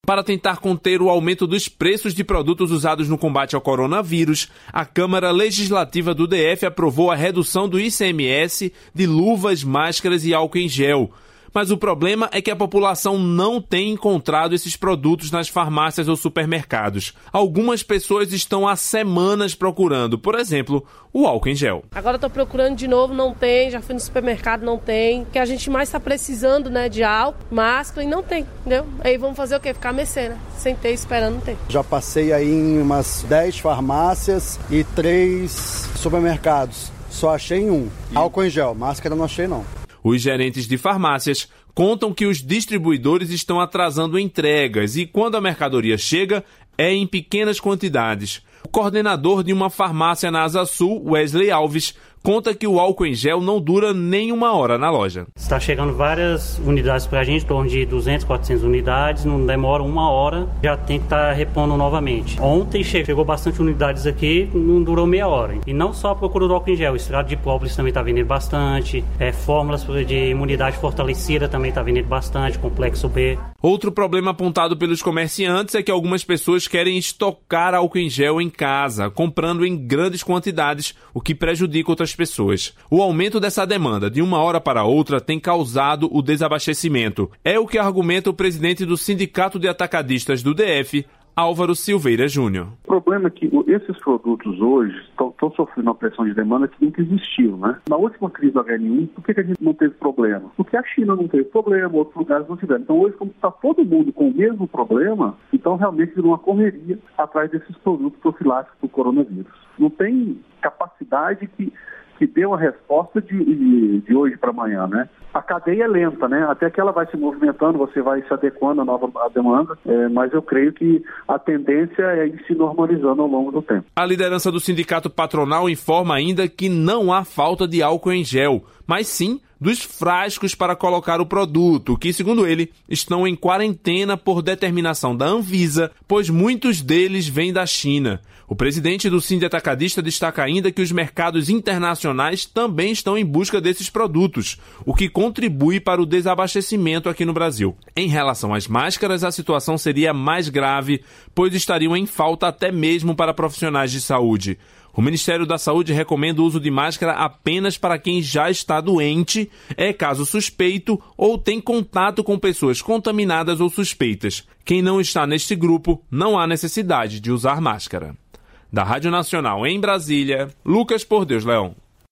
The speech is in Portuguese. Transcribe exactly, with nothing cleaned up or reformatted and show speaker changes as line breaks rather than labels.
Para tentar conter o aumento dos preços de produtos usados no combate ao coronavírus, a Câmara Legislativa do D F aprovou a redução do I C M S de luvas, máscaras e álcool em gel. Mas o problema é que a população não tem encontrado esses produtos nas farmácias ou supermercados. Algumas pessoas estão há semanas procurando, por exemplo, o álcool em gel.
Agora estou procurando de novo, não tem, já fui no supermercado, não tem. O que a gente mais está precisando, né, de álcool, máscara, e não tem, entendeu? Aí vamos fazer o quê? Ficar mecendo, sem ter, esperando, não ter.
Já passei aí em umas dez farmácias e três supermercados. Só achei em um. Álcool em gel, máscara não achei não.
Os gerentes de farmácias contam que os distribuidores estão atrasando entregas e, quando a mercadoria chega, é em pequenas quantidades. O coordenador de uma farmácia na Asa Sul, Wesley Alves, conta que o álcool em gel não dura nem uma hora na loja.
Está chegando várias unidades para a gente, em torno de duzentas, quatrocentas unidades, não demora uma hora, já tem que estar repondo novamente. Ontem chegou bastante unidades aqui, não durou meia hora. E não só a procura do álcool em gel, o extrato de própolis também está vendendo bastante, é, fórmulas de imunidade fortalecida também está vendendo bastante, complexo B.
Outro problema apontado pelos comerciantes é que algumas pessoas querem estocar álcool em gel em casa, comprando em grandes quantidades, o que prejudica outras pessoas. O aumento dessa demanda de uma hora para outra tem causado o desabastecimento. É o que argumenta o presidente do Sindicato de Atacadistas do D F, Álvaro Silveira Júnior.
O problema é que esses produtos hoje estão sofrendo uma pressão de demanda que nunca existiu, né? Na última crise do H N um, por que a gente não teve problema? Porque a China não teve problema, outros lugares não tiveram. Então hoje, como está todo mundo com o mesmo problema, então realmente virou uma correria atrás desses produtos profiláticos do coronavírus. Não tem capacidade que, que dê uma resposta de, de, de hoje para amanhã, né? A cadeia é lenta, né? Até que ela vai se movimentando, você vai se adequando à nova à demanda, é, mas eu creio que a tendência é ir se normalizando ao longo do tempo.
A liderança do sindicato patronal informa ainda que não há falta de álcool em gel, mas sim dos frascos para colocar o produto, que, segundo ele, estão em quarentena por determinação da Anvisa, pois muitos deles vêm da China. O presidente do Sindicato Atacadista destaca ainda que os mercados internacionais também estão em busca desses produtos, o que contribui para o desabastecimento aqui no Brasil. Em relação às máscaras, a situação seria mais grave, pois estariam em falta até mesmo para profissionais de saúde. O Ministério da Saúde recomenda o uso de máscara apenas para quem já está doente, é caso suspeito ou tem contato com pessoas contaminadas ou suspeitas. Quem não está neste grupo, não há necessidade de usar máscara. Da Rádio Nacional em Brasília, Lucas Por Deus Leão.